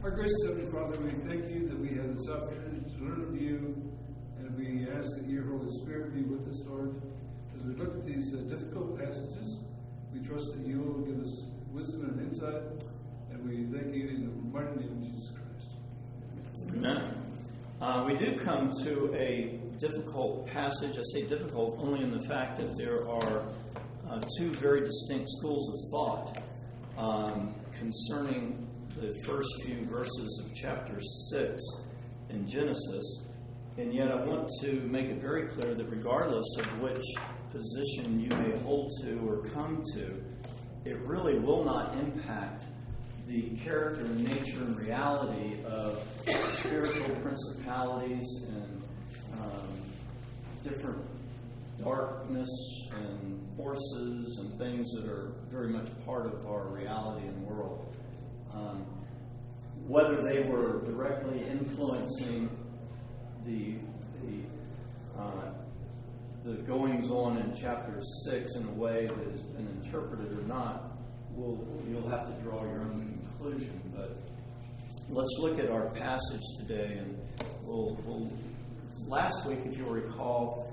Our gracious Heavenly Father, we thank you that we have this opportunity to learn of you, and we ask that your Holy Spirit be with us, Lord. As we look at these difficult passages, we trust that you will give us wisdom and insight, and we thank you in the mighty name of Jesus Christ. Amen. We do come to a difficult passage. I say difficult only in the fact that there are two very distinct schools of thought concerning the first few verses of chapter 6 in Genesis. And yet I want to make it very clear that regardless of which position you may hold to or come to, it really will not impact the character and nature and reality of spiritual principalities and different darkness and forces and things that are very much part of our reality and world. Whether they were directly influencing the goings on in chapter 6 in a way that has been interpreted or not, you'll have to draw your own conclusion. But let's look at our passage today, and last week, if you'll recall,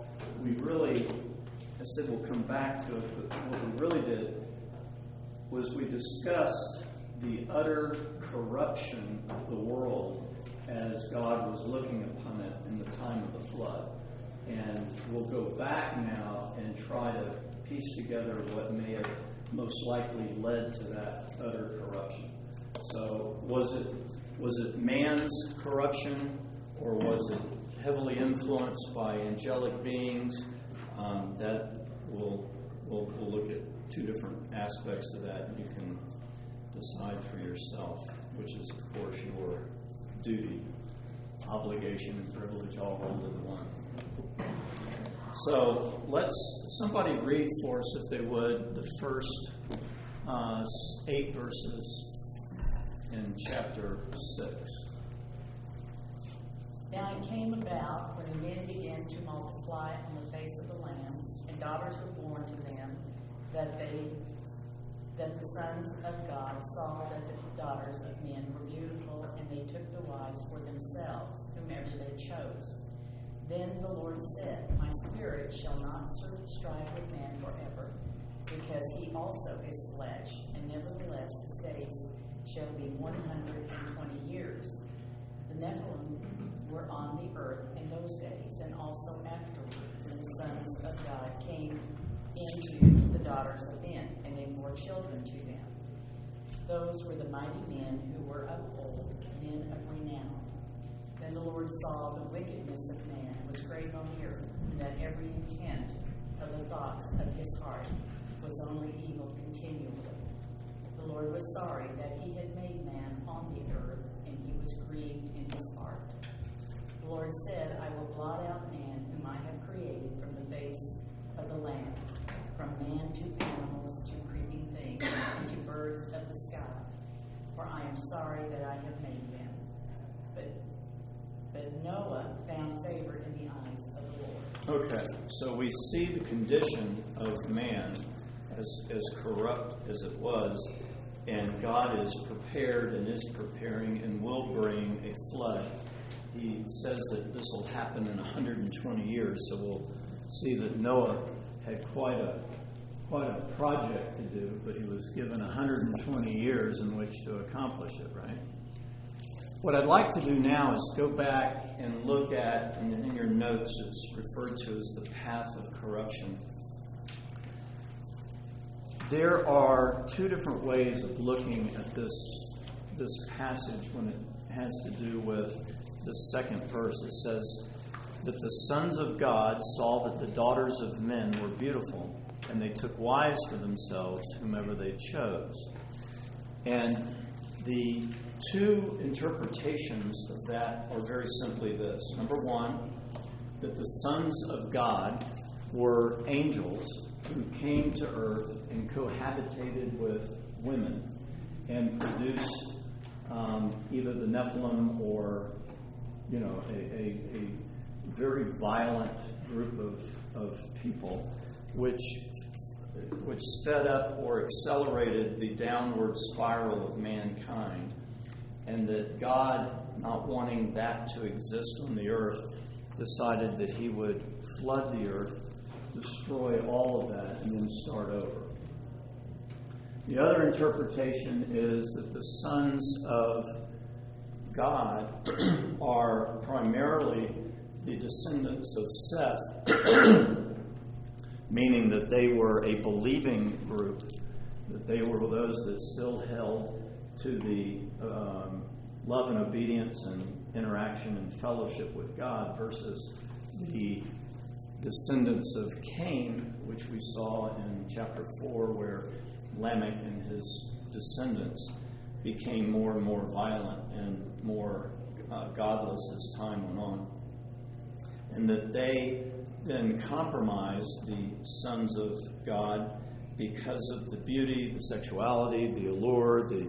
I said we'll come back to it, but what we really did was we discussed the utter corruption of the world as God was looking upon it in the time of the flood. And we'll go back now and try to piece together what may have most likely led to that utter corruption. So was it man's corruption, or was it heavily influenced by angelic beings? That we'll look at two different aspects of that, and you can decide for yourself, which is, of course, your duty, obligation, and privilege all rolled into one. So somebody read for us, if they would, the first 8 verses in chapter 6. Now it came about, when men began to multiply on the face of the land, and daughters were born to them, that the sons of God saw that the daughters of men were beautiful, and they took the wives for themselves, whomever they chose. Then the Lord said, My spirit shall not strive with man forever, because he also is flesh, and nevertheless his days shall be 120 years. The Nephilim were on the earth in those days, and also afterward, when the sons of God came into the daughters of men, and they bore children to them. Those were the mighty men who were of old, men of renown. Then the Lord saw the wickedness of man was great on the earth, and that every intent of the thoughts of his heart was only evil continually. The Lord was sorry that he had made man on the earth, and he was grieved in his heart. The Lord said, I will blot out man whom I have created from the face of the land, from man to animals to creeping things, and to birds of the sky. For I am sorry that I have made them. But Noah found favor in the eyes of the Lord. Okay, so we see the condition of man as corrupt as it was, and God is prepared and is preparing and will bring a flood. He says that this will happen in 120 years, so we'll see that Noah had quite a project to do, but he was given 120 years in which to accomplish it, right? What I'd like to do now is go back and look at, and in your notes it's referred to as the path of corruption. There are two different ways of looking at this passage when it has to do with the second verse. It says that the sons of God saw that the daughters of men were beautiful, and they took wives for themselves, whomever they chose. And the two interpretations of that are very simply this. Number one, that the sons of God were angels who came to earth and cohabitated with women and produced either the Nephilim or, a very violent group of people, which sped up or accelerated the downward spiral of mankind. and that God, not wanting that to exist on the earth, decided that he would flood the earth, destroy all of that, and then start over. The other interpretation is that the sons of God are primarily the descendants of Seth, meaning that they were a believing group, that they were those that still held to the love and obedience and interaction and fellowship with God, versus the descendants of Cain, which we saw in chapter 4, where Lamech and his descendants became more and more violent and more godless as time went on. And that they then compromised the sons of God because of the beauty, the sexuality, the allure, the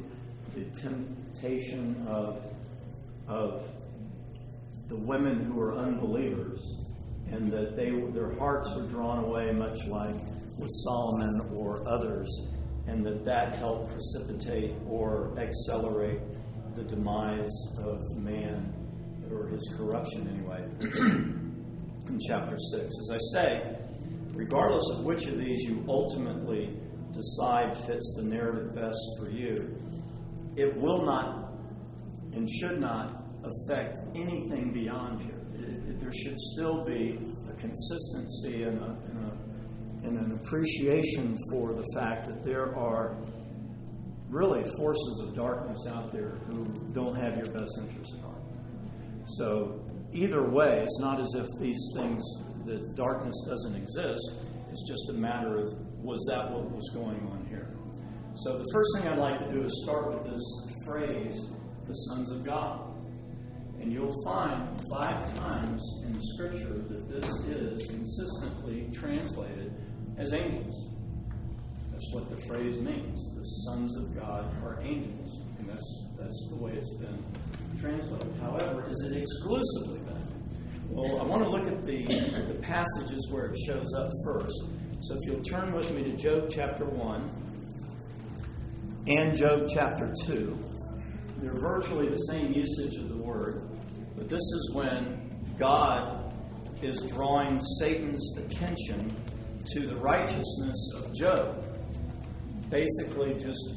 temptation of the women who were unbelievers, and that their hearts were drawn away, much like with Solomon or others, and that helped precipitate or accelerate the demise of man, or his corruption anyway, in chapter 6. As I say, regardless of which of these you ultimately decide fits the narrative best for you, it will not and should not affect anything beyond here. There should still be a consistency and an appreciation for the fact that there are really forces of darkness out there who don't have your best interest at heart. So either way, it's not as if these things, that darkness doesn't exist. It's just a matter of, was that what was going on here? So the first thing I'd like to do is start with this phrase, the sons of God. And you'll find 5 times in Scripture that this is consistently translated as angels. That's what the phrase means. The sons of God are angels. And that's the way it's been translated. However, is it exclusively that? Well, I want to look at the passages where it shows up first. So if you'll turn with me to Job chapter 1 and Job chapter 2. They're virtually the same usage of the word, but this is when God is drawing Satan's attention to the righteousness of Job. Basically just,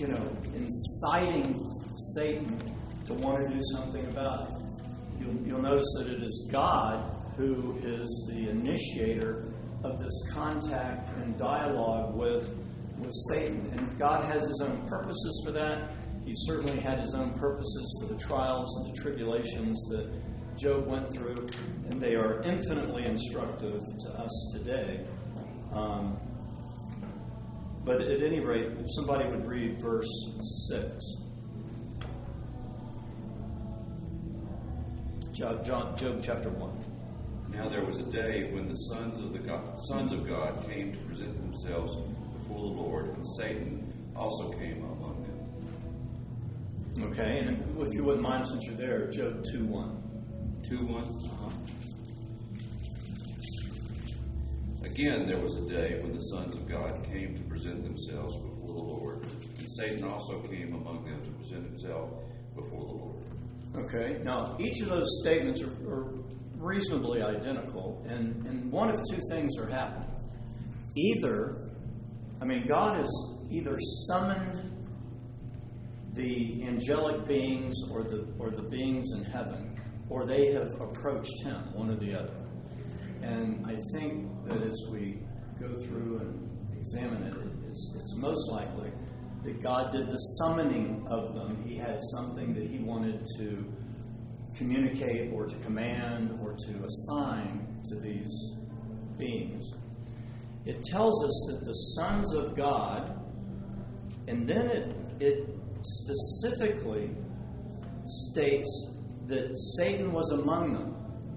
inciting Satan to want to do something about it. You'll notice that it is God who is the initiator of this contact and dialogue with Satan. And if God has his own purposes for that, he certainly had his own purposes for the trials and the tribulations that Job went through, and they are infinitely instructive to us today. But at any rate, if somebody would read verse 6. Job chapter 1. Now there was a day when the sons of God came to present themselves before the Lord, and Satan also came among them. Okay, and if you wouldn't mind, since you're there, Job 2:1. 2:1. Again, there was a day when the sons of God came to present themselves before the Lord, and Satan also came among them to present himself before the Lord. Okay, now each of those statements are reasonably identical, and one of two things are happening. God has either summoned the angelic beings or the beings in heaven, or they have approached him, one or the other. And I think that as we go through and examine it, it's most likely that God did the summoning of them. He had something that he wanted to communicate or to command or to assign to these beings. It tells us that the sons of God, and then it specifically states that Satan was among them.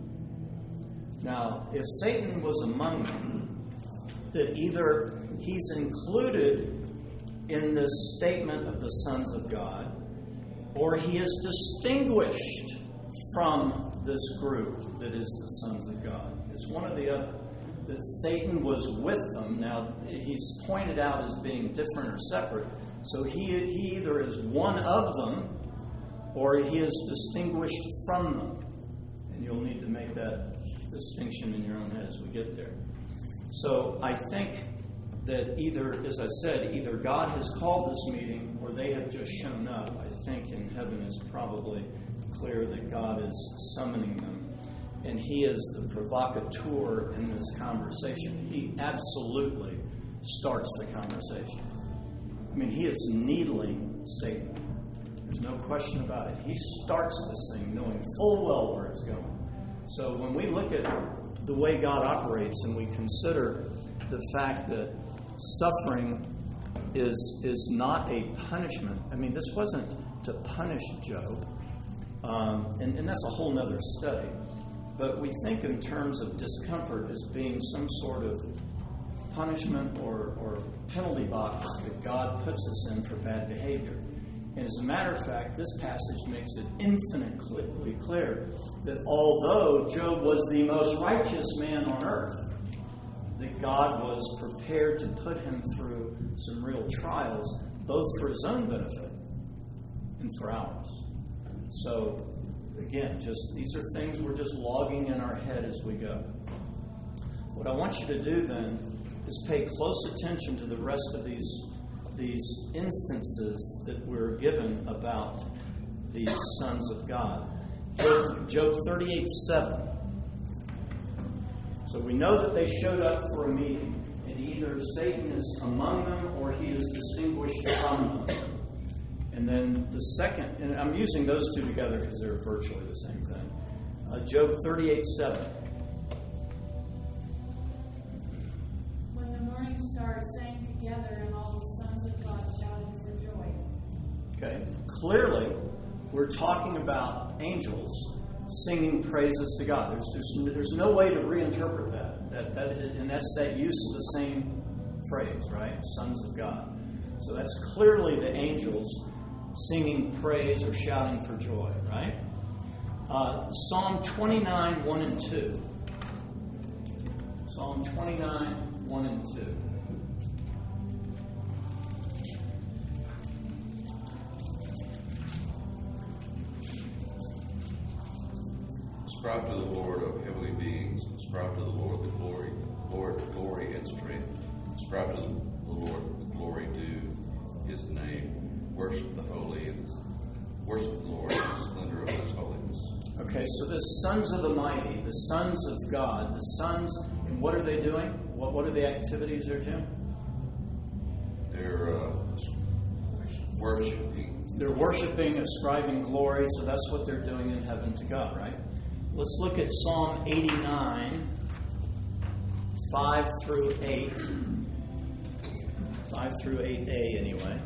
Now, if Satan was among them, that either he's included in this statement of the sons of God, or he is distinguished from this group that is the sons of God. It's one or the other. That Satan was with them. Now, he's pointed out as being different or separate. So he either is one of them, or he is distinguished from them. And you'll need to make that distinction in your own head as we get there. So I think that either, as I said, either God has called this meeting or they have just shown up. I think in heaven it's probably clear that God is summoning them. And he is the provocateur in this conversation. He absolutely starts the conversation. I mean, he is needling Satan. There's no question about it. He starts this thing knowing full well where it's going. So when we look at the way God operates and we consider the fact that suffering is not a punishment. I mean, this wasn't to punish Job. And that's a whole nother study. But we think in terms of discomfort as being some sort of punishment or penalty box that God puts us in for bad behavior. And as a matter of fact, this passage makes it infinitely clear that although Job was the most righteous man on earth, that God was prepared to put him through some real trials, both for his own benefit and for ours. So, again, these are things we're just logging in our head as we go. What I want you to do then is pay close attention to the rest of these instances that we're given about the sons of God. Job 38:7. So we know that they showed up for a meeting, and either Satan is among them or he is distinguished from them. And then the second, and I'm using those two together because they're virtually the same thing. Job 38:7. When the morning stars sang together and all the sons of God shouted for joy. Okay. Clearly, we're talking about angels singing praises to God. There's no way to reinterpret that. That's that use of the same phrase, right? Sons of God. So that's clearly the angels singing praise or shouting for joy, right? Psalm 29, 1 and 2. Psalm 29, 1 and 2. Ascribe to the Lord, O heavenly beings. Ascribe to the Lord the glory, and strength. Ascribe to the Lord the glory due his name. Worship the holy and worship the Lord in the splendor of his holiness. Okay, so the sons of the mighty, the sons of God, the sons, and what are they doing? What are the activities there, Jim? They're worshiping. They're worshiping, ascribing glory, so that's what they're doing in heaven to God, right? Let's look at Psalm 89, 5 through 8. 5 through 8a, anyway.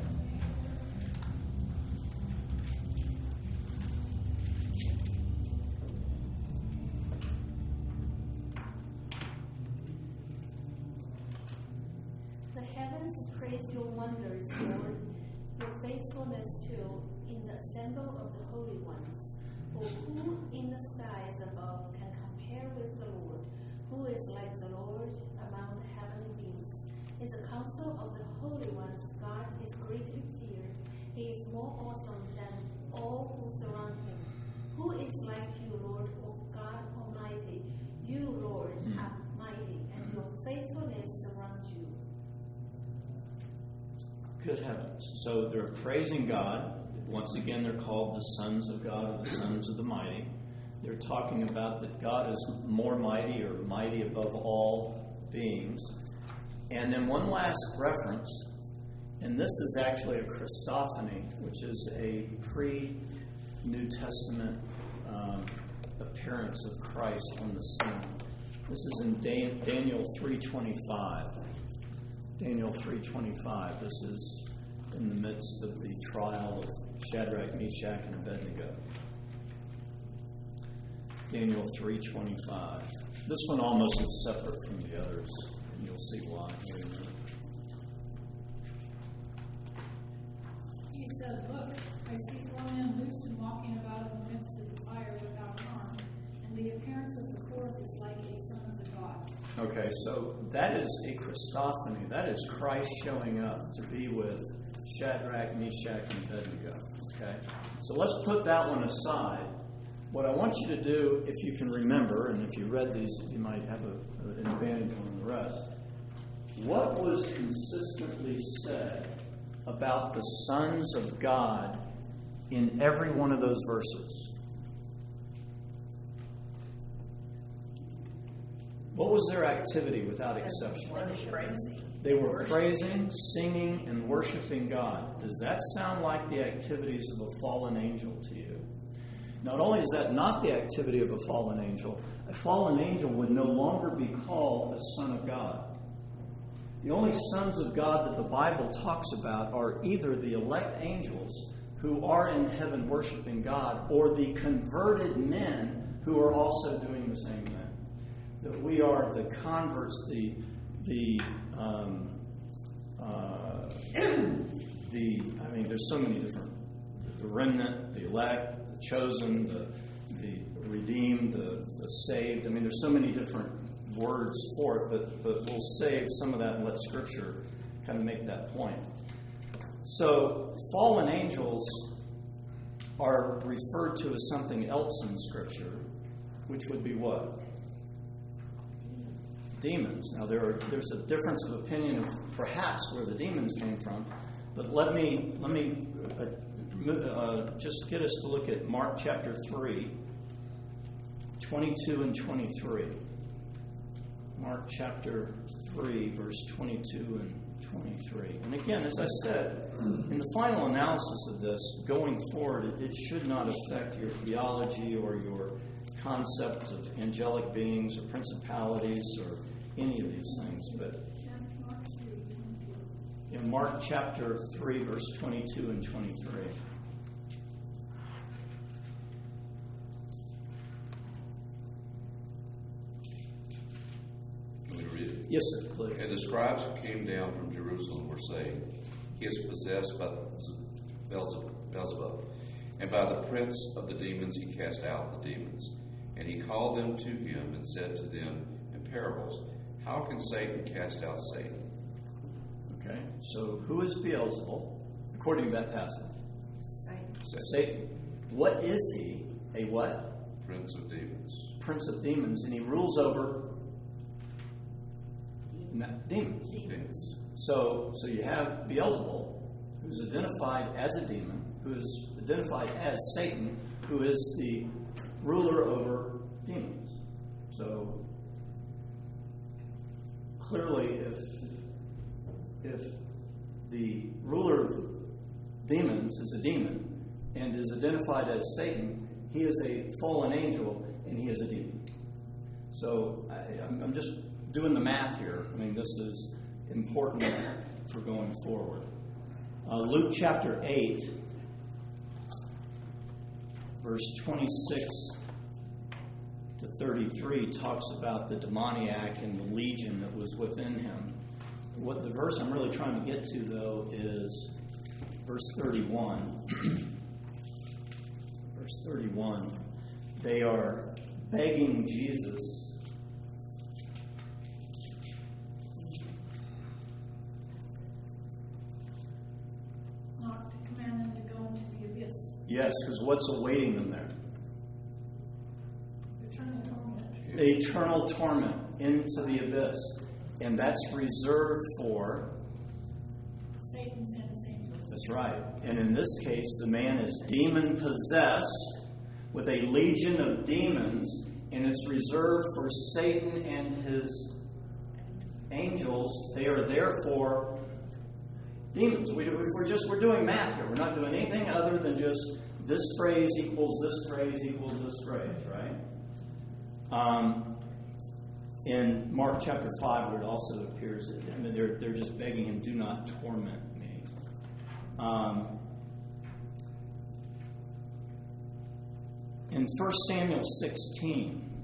The heavens praise your wonders, Lord, your faithfulness too, in the assembly of the holy ones. For who in the skies above can compare with the Lord? Who is like the Lord among the heavenly beings? In the council of the holy ones, God is greatly feared. He is more awesome than all who surround him. Who is like you, Lord, O God Almighty? You, Lord, are mighty, and your faithfulness surrounds you. Good heavens. So they're praising God. Once again, they're called the sons of God or the sons of the mighty. They're talking about that God is more mighty or mighty above all beings. And then one last reference, and this is actually a Christophany, which is a pre-New Testament appearance of Christ on the scene. This is in Daniel 3:25. Daniel 3:25. This is in the midst of the trial of Shadrach, Meshach, and Abednego. Daniel 3:25. This one almost is separate from the others, and you'll see why here in a minute. He said, "Look, I see four men loosed and walking about in the midst of the fire without harm, and the appearance of the fourth is like a son of the gods." Okay, so that is a Christophany. That is Christ showing up to be with Shadrach, Meshach, and Abednego. Okay? So let's put that one aside. What I want you to do, if you can remember, and if you read these, you might have an advantage on the rest. What was consistently said about the sons of God in every one of those verses? What was their activity without exception? They were praising, singing, and worshiping God. Does that sound like the activities of a fallen angel to you? Not only is that not the activity of a fallen angel would no longer be called a son of God. The only sons of God that the Bible talks about are either the elect angels who are in heaven worshiping God, or the converted men who are also doing the same thing. That we are the converts, there's so many different, the remnant, the elect, the chosen, the redeemed, the saved. There's so many different words for it, but we'll save some of that and let Scripture kind of make that point. So, fallen angels are referred to as something else in Scripture, which would be what? Demons. Now, there's a difference of opinion of perhaps where the demons came from, but let me just get us to look at Mark chapter 3, 22 and 23. Mark chapter 3, verse 22 and 23. And again, as I said, in the final analysis of this, going forward, it should not affect your theology or your concept of angelic beings or principalities or any of these things. But in Mark chapter 3, verse 22 and 23. Yes, sir, please. And the scribes who came down from Jerusalem were saying, He is possessed by Beelzebub, and by the prince of the demons he cast out the demons. And he called them to him and said to them in parables, How can Satan cast out Satan? Okay, so who is Beelzebub, according to that passage? Satan. What is he? A what? Prince of demons. Prince of demons, and he rules over demons. So you have Beelzebub, who's identified as a demon, who is identified as Satan, who is the ruler over demons. So clearly, if the ruler of demons is a demon and is identified as Satan, he is a fallen angel and he is a demon. So I'm just doing the math here. This is important for going forward. Luke chapter 8, verse 26 to 33 talks about the demoniac and the legion that was within him. What the verse I'm really trying to get to, though, is verse 31. Verse 31. They are begging Jesus not to command them to go into the abyss. Yes, because what's awaiting them there? Eternal torment. Eternal torment into the abyss. And that's reserved for Satan's and his angels. That's right. And in this case, the man is demon-possessed with a legion of demons, and it's reserved for Satan and his angels. They are therefore demons. We're doing math here. We're not doing anything other than just this phrase equals this phrase equals this phrase, right? In Mark chapter 5, where it also appears that they're just begging him, do not torment me. In 1 Samuel 16,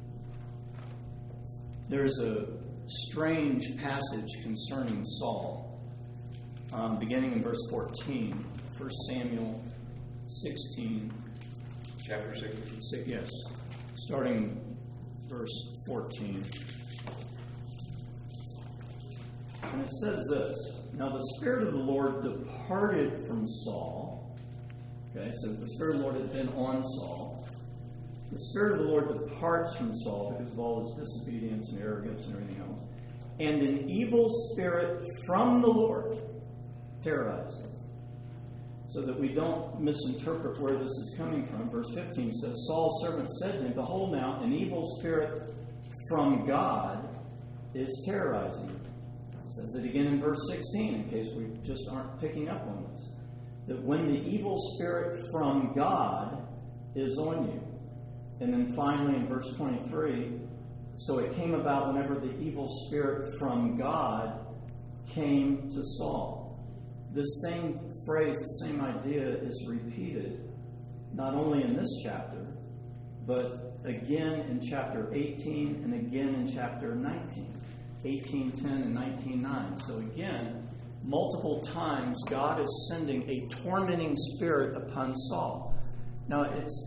there's a strange passage concerning Saul, beginning in verse 14. 1 Samuel 16. Chapter 16? Yes. Starting verse 14. And it says this. Now the Spirit of the Lord departed from Saul. Okay, so the Spirit of the Lord had been on Saul. The Spirit of the Lord departs from Saul because of all his disobedience and arrogance and everything else. And an evil spirit from the Lord terrorized him. So that we don't misinterpret where this is coming from. Verse 15 says, Saul's servant said to him, Behold now, an evil spirit from God is terrorizing you. It says it again in verse 16, in case we just aren't picking up on this. That when the evil spirit from God is on you. And then finally in verse 23, so it came about whenever the evil spirit from God came to Saul. This same phrase, the same idea is repeated not only in this chapter, but again in chapter 18 and again in chapter 19. 18:10 and 19:9. So again, multiple times God is sending a tormenting spirit upon Saul. Now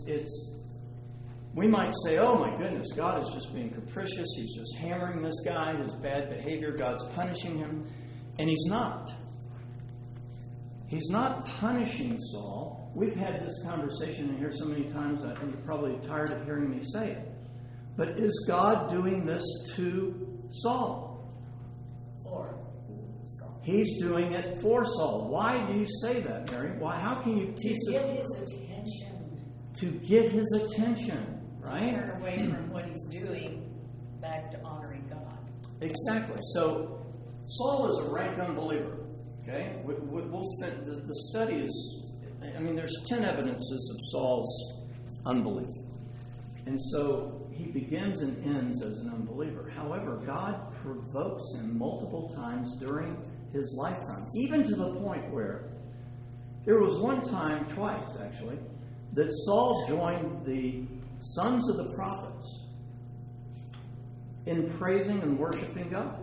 we might say, oh my goodness, God is just being capricious. He's just hammering this guy, his bad behavior. God's punishing him. And he's not. He's not punishing Saul. We've had this conversation in here so many times, I think you're probably tired of hearing me say it. But is God doing this to Saul? For Saul. He's doing it for Saul. Why do you say that, Mary? Why? How can you teach To this? get his attention. To get his attention, right? Turn away from what he's doing back to honoring God. Exactly. So Saul is a rank unbeliever. Okay? The study is, there's 10 evidences of Saul's unbelief. And so he begins and ends as an unbeliever. However, God provokes him multiple times during his lifetime, even to the point where there was twice actually, that Saul joined the sons of the prophets in praising and worshiping God.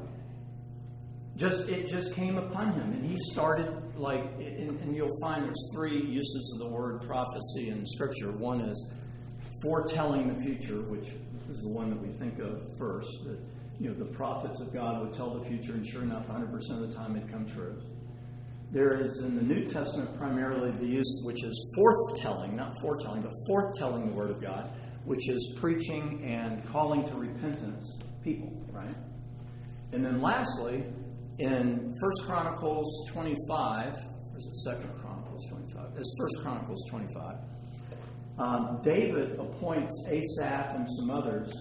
It just came upon him, and he started and you'll find there's 3 uses of the word prophecy in Scripture. One is foretelling the future, which is the one that we think of first. That the prophets of God would tell the future, and sure enough, 100% of the time it come true. There is in the New Testament primarily the use which is forthtelling, not foretelling, but forthtelling the Word of God, which is preaching and calling to repentance people, right? And then lastly, in 1 Chronicles 25, or is it 2 Chronicles 25? It's 1 Chronicles 25. David appoints Asaph and some others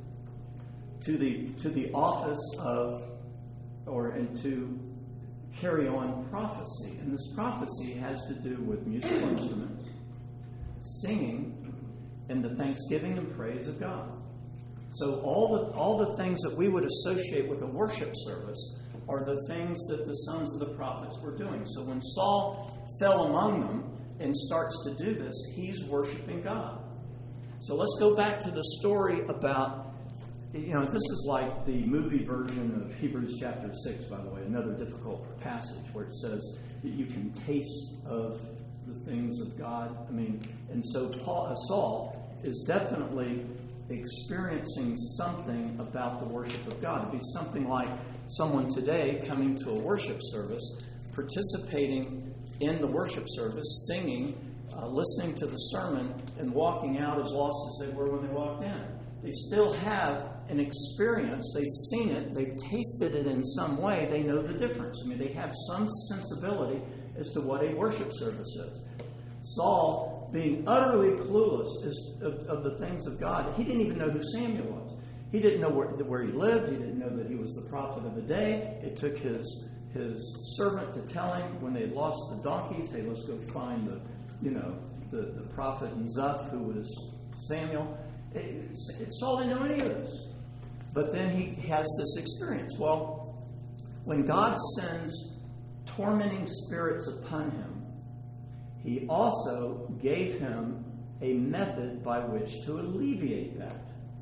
to the office of, and to carry on prophecy. And this prophecy has to do with musical instruments, singing, and the thanksgiving and praise of God. So all the things that we would associate with a worship service are the things that the sons of the prophets were doing. So when Saul fell among them and starts to do this, he's worshiping God. So let's go back to the story about, this is like the movie version of Hebrews chapter 6, by the way, another difficult passage where it says that you can taste of the things of God. And so Saul is definitely experiencing something about the worship of God. It'd be something like someone today coming to a worship service, participating in the worship service, singing, listening to the sermon, and walking out as lost as they were when they walked in. They still have an experience. They've seen it. They've tasted it in some way. They know the difference. They have some sensibility as to what a worship service is. Saul, being utterly clueless of the things of God, he didn't even know who Samuel was. He didn't know where he lived. He didn't know that he was the prophet of the day. It took his servant to tell him when they lost the donkeys, hey, let's go find the prophet in Zuph, who was Samuel. Saul didn't know any of this. But then he has this experience. Well, when God sends tormenting spirits upon him, he also gave him a method by which to alleviate that.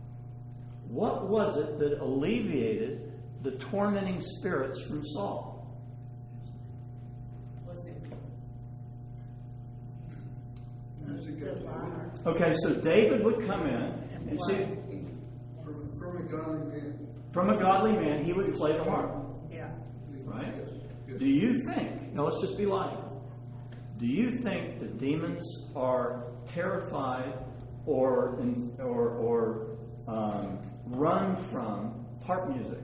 What was it that alleviated the tormenting spirits from Saul? Was it Music the of lyre? Okay, so David would come in and see, from a godly man. from a godly man, he would play the harp, Yeah. right? Do you think, now let's just be logical, do you think that demons are terrified or run from harp music?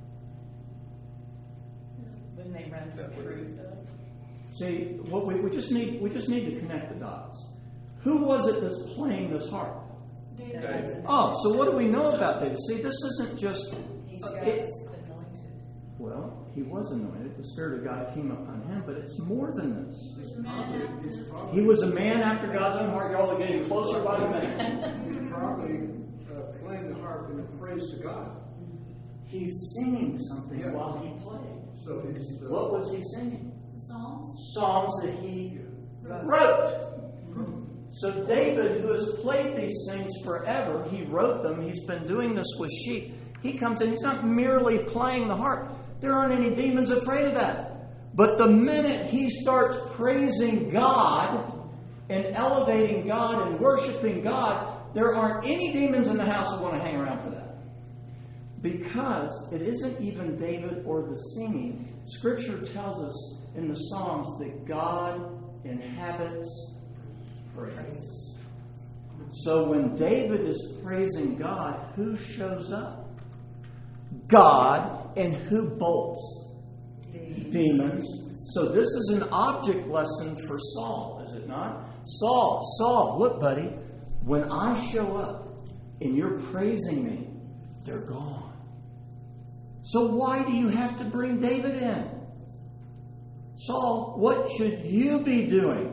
When they run from truth. See, what we just need to connect the dots. Who was it that's playing this harp? David. Oh, so what do we know about David? See, this isn't just... He's God's anointed. Well, he was anointed. The Spirit of God came upon him, but it's more than this. He was a man after God's own heart. Y'all are getting closer by the minute. He's probably playing the harp in a praise to God. He's singing something Yeah. while he played. So he's, What was he singing? Psalms. Songs that he wrote. So David, who has played these things forever, he wrote them. He's been doing this with sheep. He comes in, he's not merely playing the harp. There aren't any demons afraid of that. But the minute he starts praising God and elevating God and worshiping God, there aren't any demons in the house that want to hang around for that. Because it isn't even David or the singing. Scripture tells us in the Psalms that God inhabits praise. So when David is praising God, who shows up? God. And who bolts? Demons. So this is an object lesson for Saul, is it not? Saul, look, buddy, when I show up and you're praising me, they're gone. So why do you have to bring David in? Saul, what should you be doing?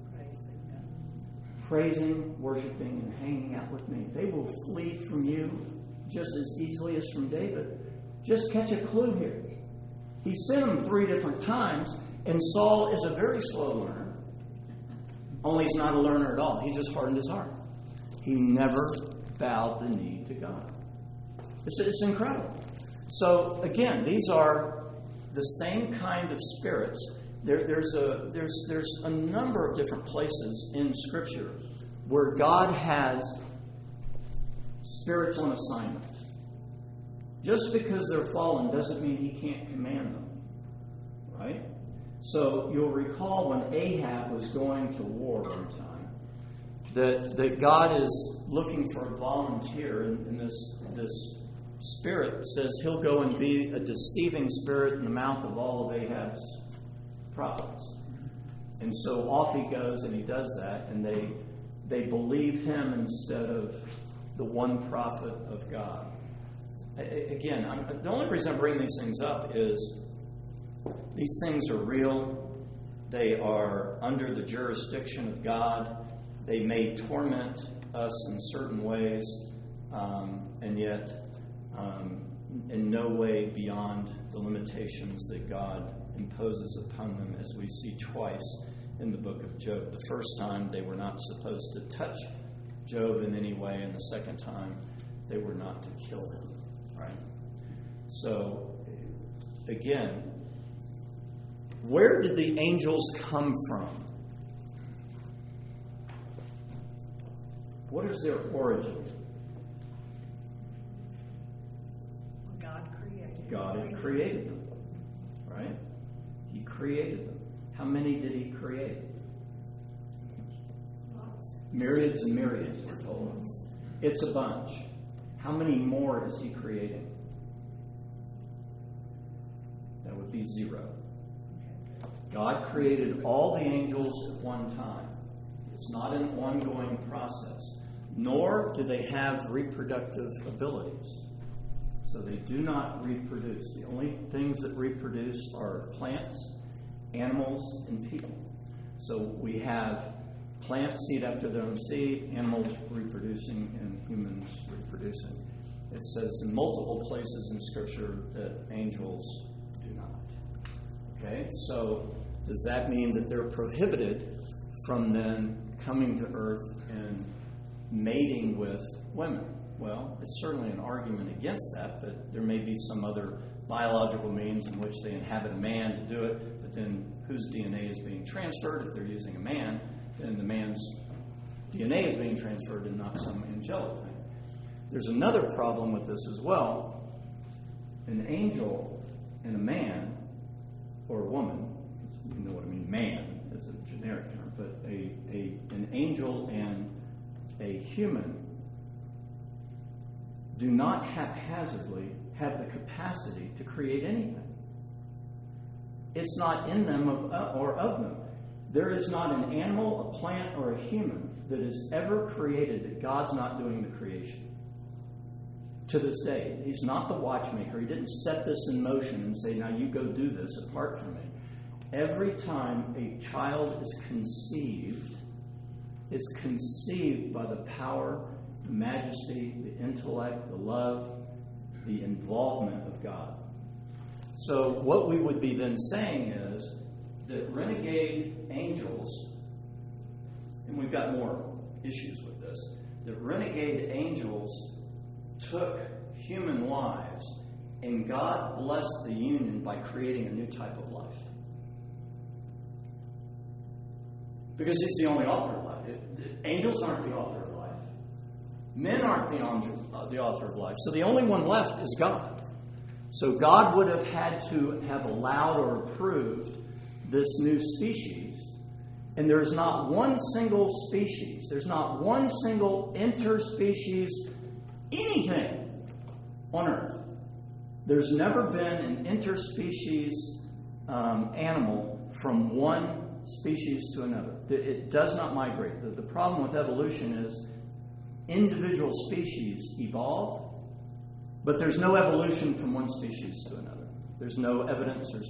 Praising, worshiping, and hanging out with me. They will flee from you just as easily as from David. Just catch a clue here. He sent them 3 different times, and Saul is a very slow learner. Only he's not a learner at all. He just hardened his heart. He never bowed the knee to God. It's incredible. So again, these are the same kind of spirits. There's a number of different places in Scripture where God has spirits on assignment. Just because they're fallen doesn't mean He can't command them, right? So you'll recall when Ahab was going to war one time, that God is looking for a volunteer, and this spirit says he'll go and be a deceiving spirit in the mouth of all of Ahab's prophets. And so off he goes and he does that, and they believe him instead of the one prophet of God. Again, the only reason I bring these things up is these things are real. They are under the jurisdiction of God. They may torment us in certain ways, and yet in no way beyond the limitations that God imposes upon them, as we see twice in the book of Job. The first time they were not supposed to touch Job in any way, and the second time they were not to kill him. Right? So, again, where did the angels come from? What is their origin? God had created them. Right? He created them. How many did He create? Myriads and myriads, we're told. It's a bunch. How many more is He creating? That would be 0. God created all the angels at one time. It's not an ongoing process. Nor do they have reproductive abilities. So they do not reproduce. The only things that reproduce are plants, animals, and people. So we have plants seed after their own seed, animals reproducing, and humans reproducing. It says in multiple places in Scripture that angels do not. Okay, so does that mean that they're prohibited from then coming to earth and mating with women? Well, it's certainly an argument against that, but there may be some other biological means in which they inhabit a man to do it, but then whose DNA is being transferred? If they're using a man, then the man's DNA is being transferred and not some angelic thing. There's another problem with this as well. An angel and a man or woman, you know what I mean, man as a generic term, but an angel and a human do not haphazardly have the capacity to create anything. It's not in them or of them. There is not an animal, a plant, or a human that is ever created that God's not doing the creation. To this day, He's not the watchmaker. He didn't set this in motion and say, now you go do this apart from me. Every time a child is conceived, it's conceived by the power, the majesty, the intellect, the love, the involvement of God. So what we would be then saying is that renegade angels, and we've got more issues with this, that renegade angels took human lives and God blessed the union by creating a new type of life. Because He's the only author of life. Angels aren't the author of life. Men aren't the author of life. So the only one left is God. So God would have had to have allowed or approved this new species. And there is not one single species, there's not one single interspecies anything on Earth. There's never been an interspecies animal from one species to another. It does not migrate. The problem with evolution is individual species evolve, but there's no evolution from one species to another. There's no evidence. There's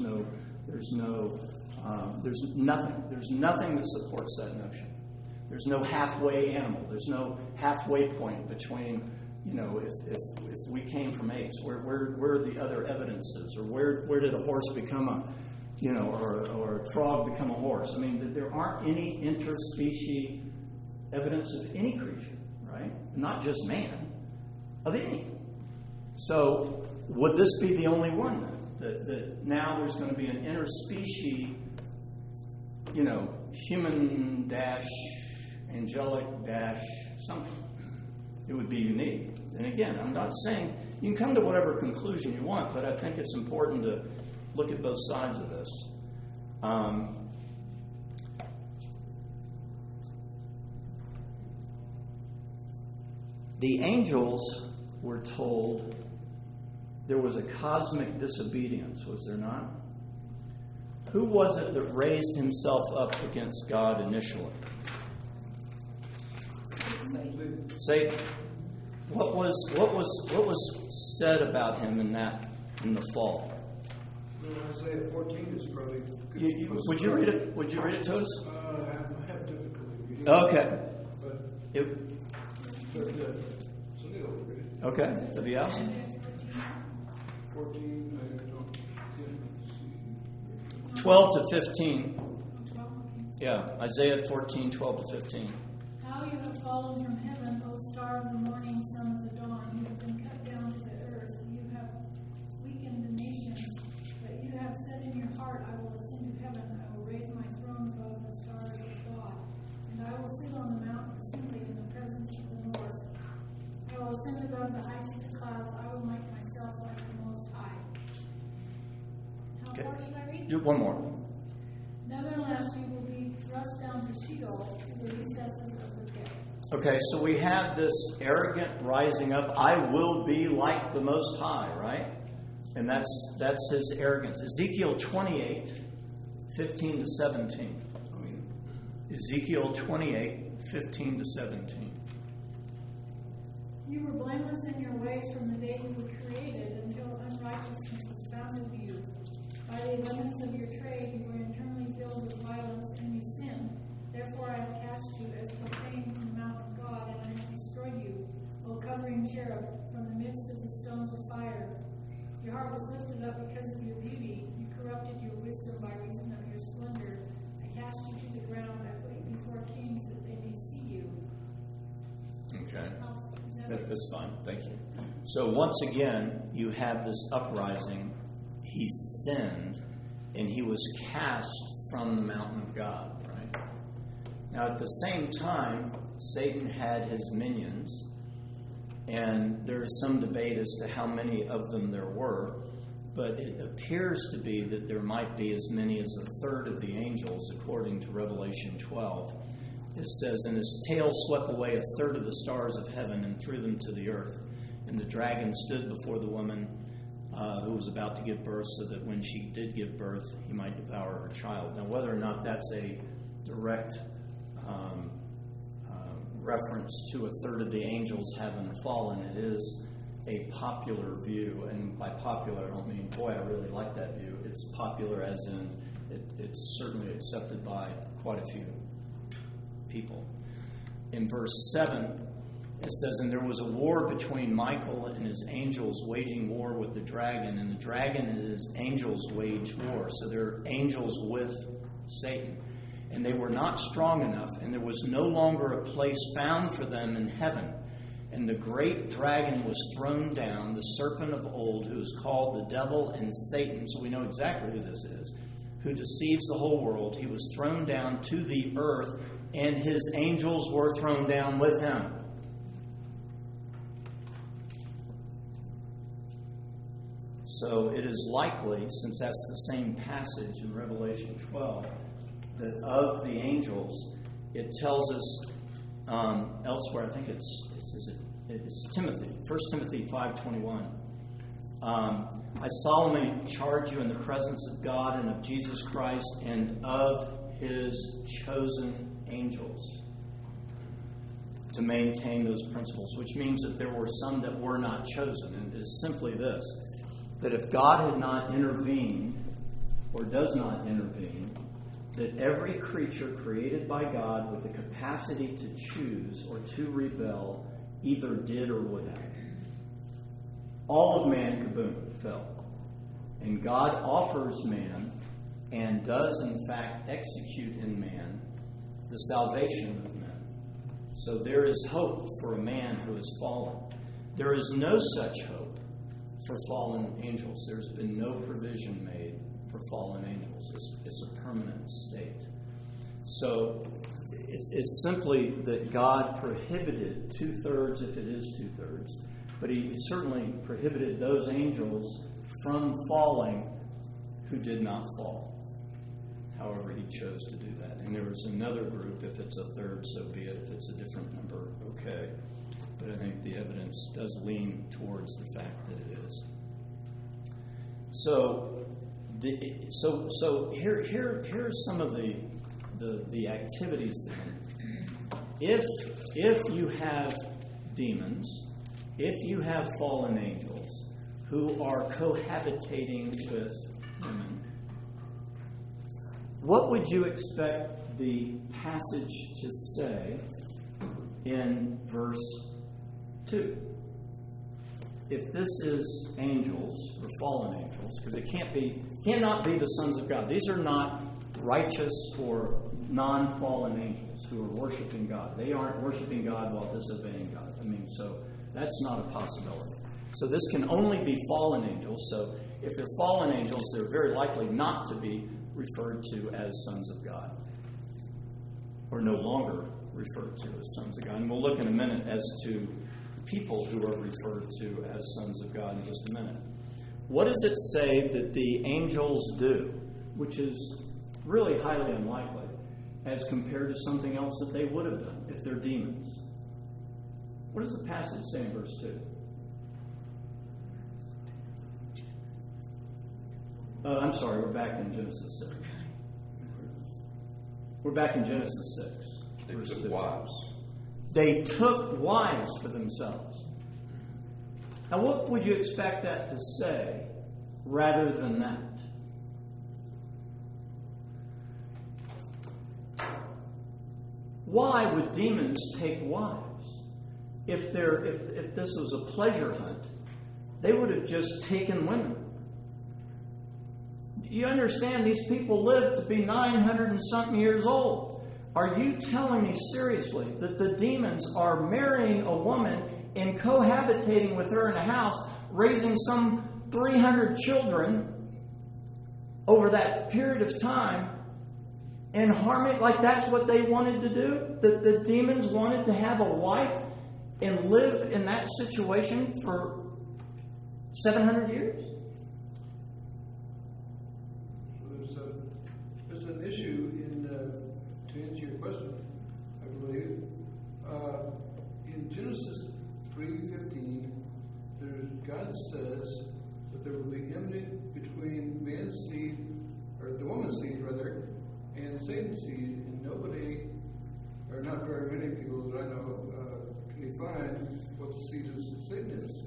nothing. There's nothing that supports that notion. There's no halfway animal. There's no halfway point between, if we came from apes, where are the other evidences, or where did a horse become or a frog become a horse? I mean, there aren't any interspecies evidence of any creature, right? Not just man, of any. So, would this be the only one then? That now there's going to be an interspecies, human - angelic - something. It would be unique. And again, I'm not saying you can come to whatever conclusion you want, but I think it's important to look at both sides of this. The angels were told there was a cosmic disobedience, was there not? Who was it that raised himself up against God initially? Satan. What was said about him in the fall? Well, Isaiah 14 is probably good. Would you read it? Would you read it to us? I have difficulty reading. Okay. But Okay. That'd be awesome. 14, I don't see. 12 to 15. Yeah, Isaiah 14, 12 to 15. How you have fallen from heaven, O star of the morning, son of the dawn. You have been cut down to the earth. You have weakened the nations, but you have said in your heart, I will ascend to heaven. I will raise my throne above the stars of God. And I will sit on the mount of assembly in the presence of the north. I will ascend above the heights of the clouds. I will make myself like the Most High. How far should I read? Do one more. Nevertheless, you will be thrust down to Sheol, to the recesses of the pit. Okay, so we have this arrogant rising up. I will be like the Most High, right? And that's his arrogance. Ezekiel 28, 15 to 17. Ezekiel 28, 15 to 17. You were blameless in your ways from the day you were created until unrighteousness was found in you. By the abundance of your trade, you were internally filled with violence, and you sinned. Therefore I have cast you as profane from the mount of God, and I have destroyed you, O covering cherub, from the midst of the stones of fire. Your heart was lifted up because of your beauty. You corrupted your wisdom by reason of your splendor. I cast you to the ground. I put you before kings that they may see you. Okay. That's fine. Thank you. So once again, you have this uprising. He sinned, and he was cast from the mountain of God, right? Now, at the same time, Satan had his minions, and there is some debate as to how many of them there were. but it appears to be that there might be as many as a third of the angels, according to Revelation 12. It says, "And his tail swept away a third of the stars of heaven and threw them to the earth. And the dragon stood before the woman who was about to give birth, so that when she did give birth, he might devour her child." Now, whether or not that's a direct reference to a third of the angels having fallen, it is a popular view. And by popular, I don't mean, boy, I really like that view. It's popular as in it's certainly accepted by quite a few people. In verse 7, it says, "And there was a war between Michael and his angels waging war with the dragon, and the dragon and his angels waged war." So they're angels with Satan. "And they were not strong enough, and there was no longer a place found for them in heaven. And the great dragon was thrown down, the serpent of old, who is called the devil and Satan." So we know exactly who this is. "Who deceives the whole world. He was thrown down to the earth, and his angels were thrown down with him." So it is likely, since that's the same passage in Revelation 12, that of the angels, it tells us elsewhere, I think it's Timothy, 1 Timothy 5:21. "I solemnly charge you in the presence of God and of Jesus Christ and of his chosen angels to maintain those principles," which means that there were some that were not chosen. And it is simply this, that if God had not intervened, or does not intervene, that every creature created by God with the capacity to choose or to rebel either did or would have. All of man, kaboom, fell. And God offers man, and does in fact execute in man, the salvation of men. So there is hope for a man who has fallen. There is no such hope for fallen angels. There's been no provision made for fallen angels. It's a permanent state. So it's simply that God prohibited 2/3, if it is 2/3, but he certainly prohibited those angels from falling who did not fall. However, he chose to do that. And there was another group, if it's a third, so be it. If it's a different number, okay. But I think the evidence does lean towards the fact that it is. So here's some of the activities then. If you have demons, if you have fallen angels who are cohabitating with women, what would you expect the passage to say in verse 2? If this is angels or fallen angels, because it cannot be the sons of God. These are not righteous or non-fallen angels who are worshiping God. They aren't worshiping God while disobeying God. So that's not a possibility. So this can only be fallen angels. So if they're fallen angels, they're very likely not to be referred to as sons of God, or no longer referred to as sons of God. And we'll look in a minute as to people who are referred to as sons of God in just a minute. What does it say that the angels do, which is really highly unlikely, as compared to something else that they would have done if they're demons? What does the passage say in verse 2? I'm sorry, we're back in Genesis 6. We're back in Genesis 6. They took wives. They took wives for themselves. Now, what would you expect that to say rather than that? Why would demons take wives? If this was a pleasure hunt, they would have just taken women. You understand, these people lived to be 900 and something years old. Are you telling me seriously that the demons are marrying a woman and cohabitating with her in a house, raising some 300 children over that period of time, and harming, like that's what they wanted to do? That the demons wanted to have a wife and live in that situation for 700 years? issue to answer your question, I believe. In Genesis 3:15, God says that there will be enmity between man's seed, or the woman's seed rather, and Satan's seed, and nobody, or not very many people that I know, can define what the seed of Satan is.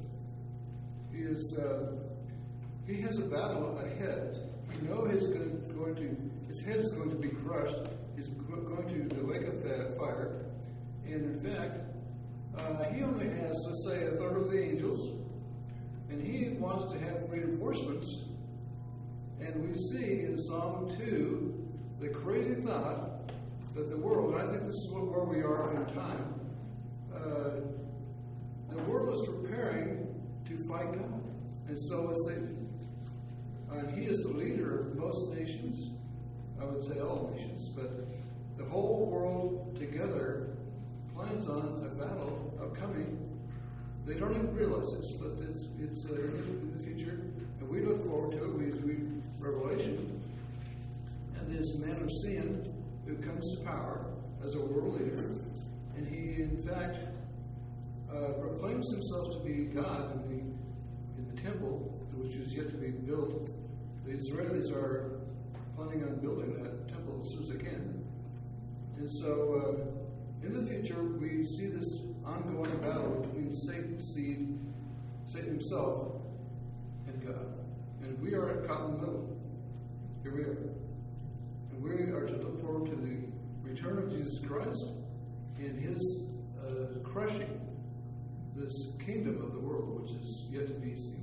He has a battle ahead. You know his head is going to be crushed. He's going to the lake of fire. And in fact, he only has, let's say, a third of the angels, and he wants to have reinforcements. And we see in Psalm 2 the crazy thought that the world, and I think this is where we are in time, the world is preparing to fight God. And so let's say, he is the leader of most nations, I would say all nations, but the whole world together plans on a battle upcoming. They don't even realize this, but it's in the future, and we look forward to it. We read Revelation, and this man of sin who comes to power as a world leader, and he in fact proclaims himself to be God in the temple, which is yet to be built. The Israelis are planning on building that temple as soon as they can. And so, in the future, we see this ongoing battle between Satan's seed, Satan himself, and God. And we are caught in the middle. Here we are. And we are to look forward to the return of Jesus Christ and his crushing this kingdom of the world, which is yet to be seen.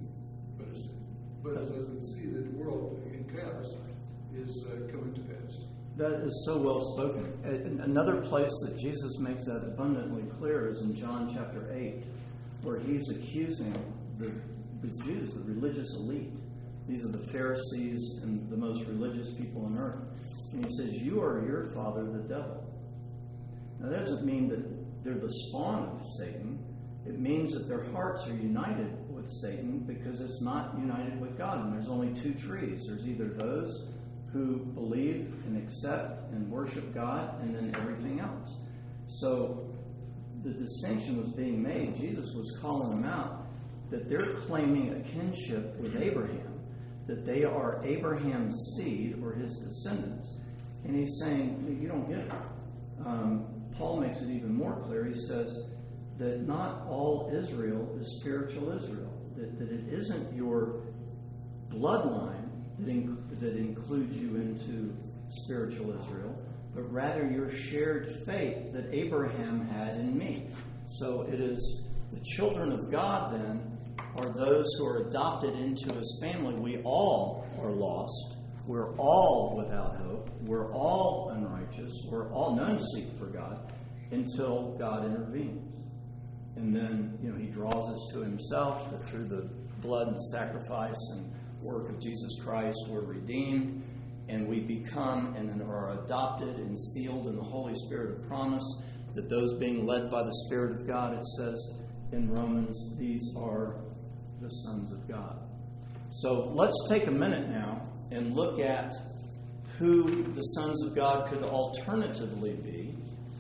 But as we see, the world in chaos is coming to pass. That is so well spoken. Another place that Jesus makes that abundantly clear is in John chapter 8, where he's accusing the Jews, the religious elite. These are the Pharisees and the most religious people on earth. And he says, "You are your father, the devil." Now, that doesn't mean that they're the spawn of Satan. It means that their hearts are united with Satan because it's not united with God. And there's only two trees. There's either those who believe and accept and worship God, and then everything else. So the distinction was being made. Jesus was calling them out that they're claiming a kinship with Abraham, that they are Abraham's seed or his descendants. And he's saying, you don't get it. Paul makes it even more clear. He says that not all Israel is spiritual Israel, that it isn't your bloodline that includes you into spiritual Israel, but rather your shared faith that Abraham had in me. So it is the children of God then are those who are adopted into his family. We all are lost. We're all without hope. We're all unrighteous. We're all none seek for God until God intervenes. And then, he draws us to himself, that through the blood and sacrifice and work of Jesus Christ, we're redeemed, and we become and then are adopted and sealed in the Holy Spirit of promise, that those being led by the Spirit of God, it says in Romans, these are the sons of God. So let's take a minute now and look at who the sons of God could alternatively be.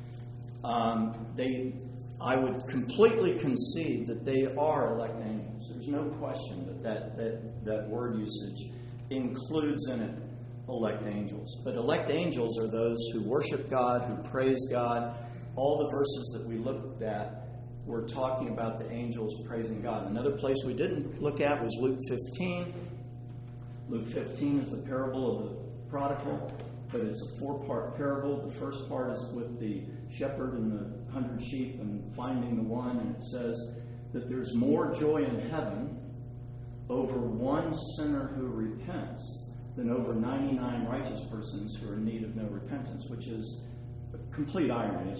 I would completely concede that they are elect angels. There's no question that word usage includes in it elect angels. But elect angels are those who worship God, who praise God. All the verses that we looked at were talking about the angels praising God. Another place we didn't look at was Luke 15. Luke 15 is the parable of the prodigal, but it's a 4-part parable. The first part is with the shepherd and the 100 sheep and finding the one, and it says that there's more joy in heaven over one sinner who repents than over 99 righteous persons who are in need of no repentance, which is a complete irony.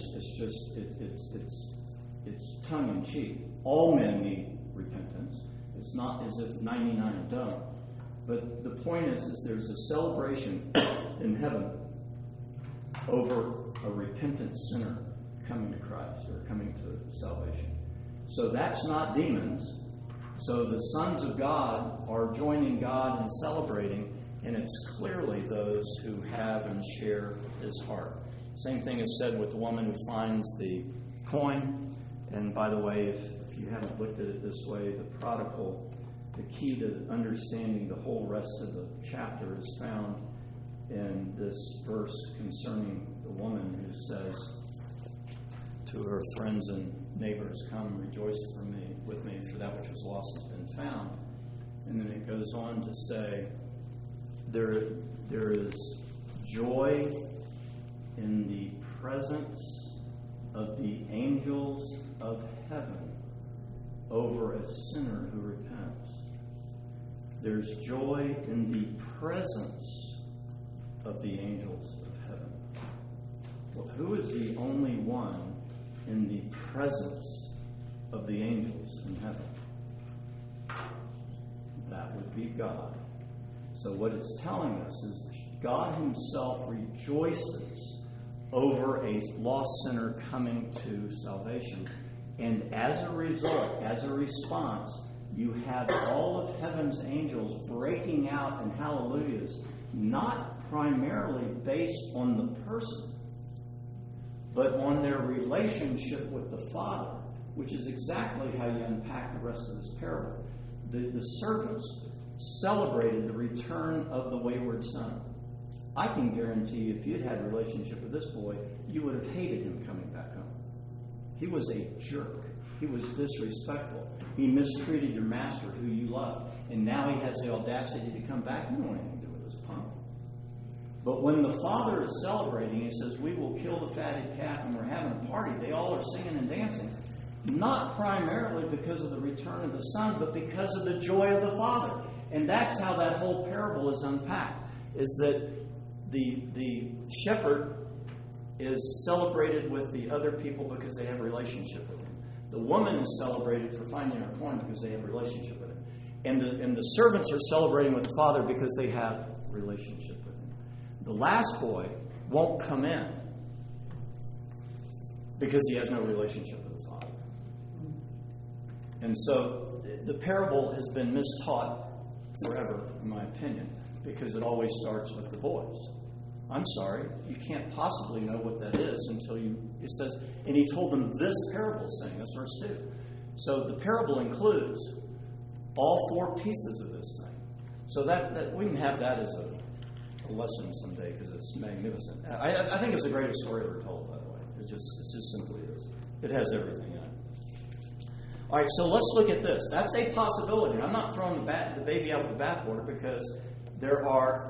It's tongue-in-cheek. All men need repentance. It's not as if 99 don't. But the point is there's a celebration in heaven over a repentant sinner coming to Christ or coming to salvation. So that's not demons. So the sons of God are joining God in celebrating And it's clearly those who have and share his heart. Same thing is said with the woman who finds the coin. And by the way, if you haven't looked at it this way, the prodigal, the key to understanding the whole rest of the chapter is found in this verse concerning the woman who says to her friends and neighbors, "Come, rejoice with me, for that which was lost has been found." And then it goes on to say, there is joy in the presence of the angels of heaven over a sinner who repents. There's joy in the presence of the angels of heaven. Well, who is the only one in the presence of the angels in heaven? That would be God. So what it's telling us is God himself rejoices over a lost sinner coming to salvation. And as a result, as a response, you have all of heaven's angels breaking out in hallelujahs, not primarily based on the person, but on their relationship with the Father, which is exactly how you unpack the rest of this parable. The servants celebrated the return of the wayward son. I can guarantee you, if you'd had a relationship with this boy, you would have hated him coming back home. He was a jerk. He was disrespectful. He mistreated your master, who you loved. And now he has the audacity to come back. You don't want anything to do with this punk. But when the father is celebrating, he says, "We will kill the fatted calf," and we're having a party. They all are singing and dancing. Not primarily because of the return of the son, but because of the joy of the father. And that's how that whole parable is unpacked, is that the shepherd is celebrated with the other people because they have a relationship with him. The woman is celebrated for finding her coin because they have a relationship with him. And the servants are celebrating with the father because they have a relationship with him. The last boy won't come in because he has no relationship with the father. And so the parable has been mistaught forever, in my opinion, because it always starts with the boys. I'm sorry, you can't possibly know what that is until it says, and he told them this parable, saying, that's verse 2. So the parable includes all four pieces of this thing. So that we can have that as a lesson someday, because it's magnificent. I think it's the greatest story ever told, by the way. It just simply is. It has everything in it. All right, so let's look at this. That's a possibility. I'm not throwing the baby out with the bathwater, because there are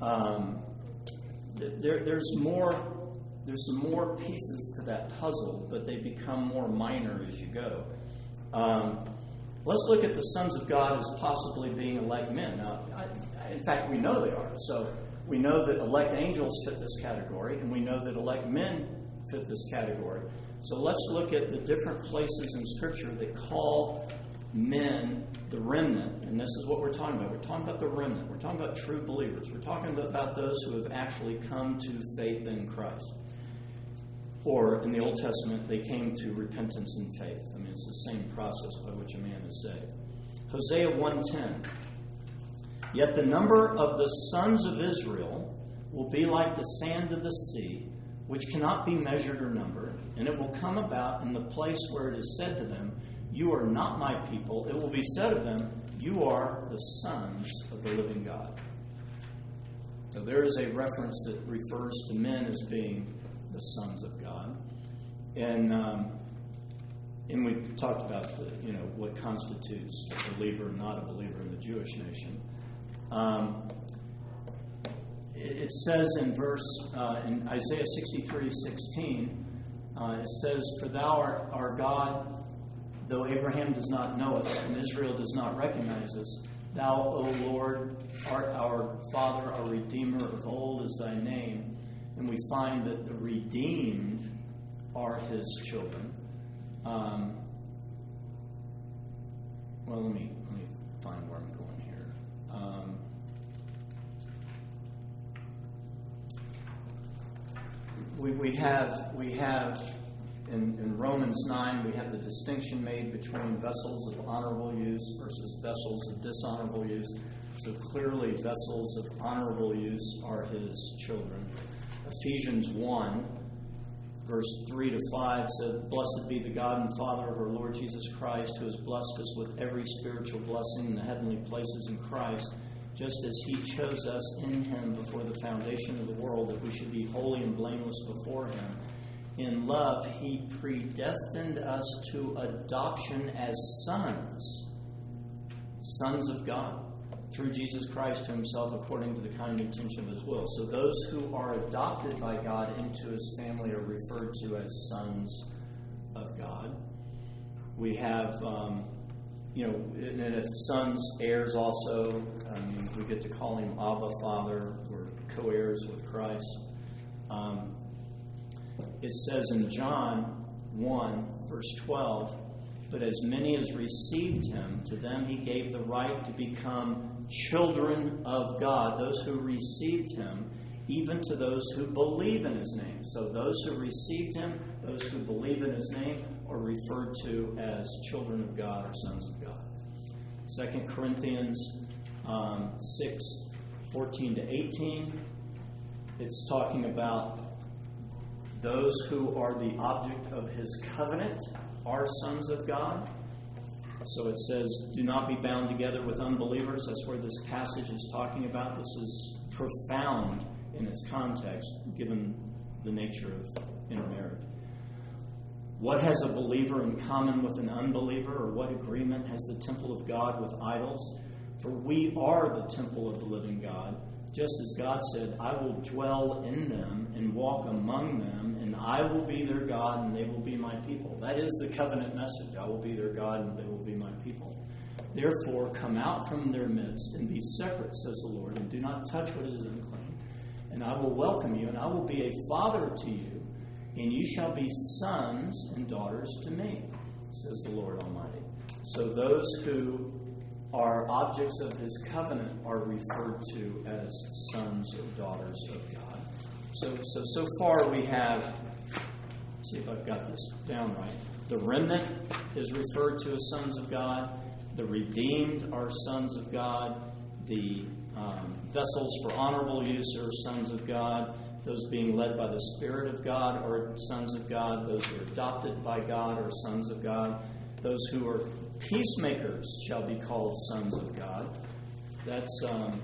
there's some more pieces to that puzzle, but they become more minor as you go. Let's look at the sons of God as possibly being elect men. Now, in fact, we know they are. So we know that elect angels fit this category, and we know that elect men fit this category. So let's look at the different places in Scripture that call men the remnant. And this is what we're talking about. We're talking about the remnant. We're talking about true believers. We're talking about those who have actually come to faith in Christ. Or, in the Old Testament, they came to repentance and faith. I mean, it's the same process by which a man is saved. Hosea 1:10. Yet the number of the sons of Israel will be like the sand of the sea, which cannot be measured or numbered. And it will come about in the place where it is said to them, you are not my people. It will be said of them, you are the sons of the living God. So there is a reference that refers to men as being the sons of God. And we talked about what constitutes a believer and not a believer in the Jewish nation. It says in in Isaiah 63:16, it says, "For thou art our God, though Abraham does not know us and Israel does not recognize us. Thou, O Lord, art our Father, our Redeemer, of old is thy name." And we find that the redeemed are his children. Well, let me find where I'm going here. We have in Romans 9, we have the distinction made between vessels of honorable use versus vessels of dishonorable use. So clearly, vessels of honorable use are his children. Ephesians 1, verse 3 to 5 says, "Blessed be the God and Father of our Lord Jesus Christ, who has blessed us with every spiritual blessing in the heavenly places in Christ, just as he chose us in him before the foundation of the world, that we should be holy and blameless before him. In love, he predestined us to adoption as sons of God, through Jesus Christ to himself, according to the kind intention of his will." So those who are adopted by God into his family are referred to as sons of God. We have, and if sons, heirs also, we get to call him Abba, Father. We're co-heirs with Christ. It says in John 1, verse 12, "But as many as received him, to them he gave the right to become children of God," those who received him, "even to those who believe in his name." So those who received him, those who believe in his name, are referred to as children of God or sons of God. 2 Corinthians 6, 14 to 18, it's talking about those who are the object of his covenant are sons of God. So it says, "Do not be bound together with unbelievers." That's where this passage is talking about. This is profound in its context, given the nature of intermarriage. "What has a believer in common with an unbeliever, or what agreement has the temple of God with idols? For we are the temple of the living God. Just as God said, 'I will dwell in them and walk among them, and I will be their God, and they will be my people.'" That is the covenant message. I will be their God, and they will be my people. "Therefore, come out from their midst and be separate, says the Lord, and do not touch what is unclean. And I will welcome you, and I will be a father to you, and you shall be sons and daughters to me, says the Lord Almighty." So those who are objects of his covenant are referred to as sons or daughters of God. So far we have, let's see if I've got this down right. The remnant is referred to as sons of God. The redeemed are sons of God. The vessels for honorable use are sons of God. Those being led by the Spirit of God are sons of God. Those who are adopted by God are sons of God. Those who are peacemakers shall be called sons of God. That's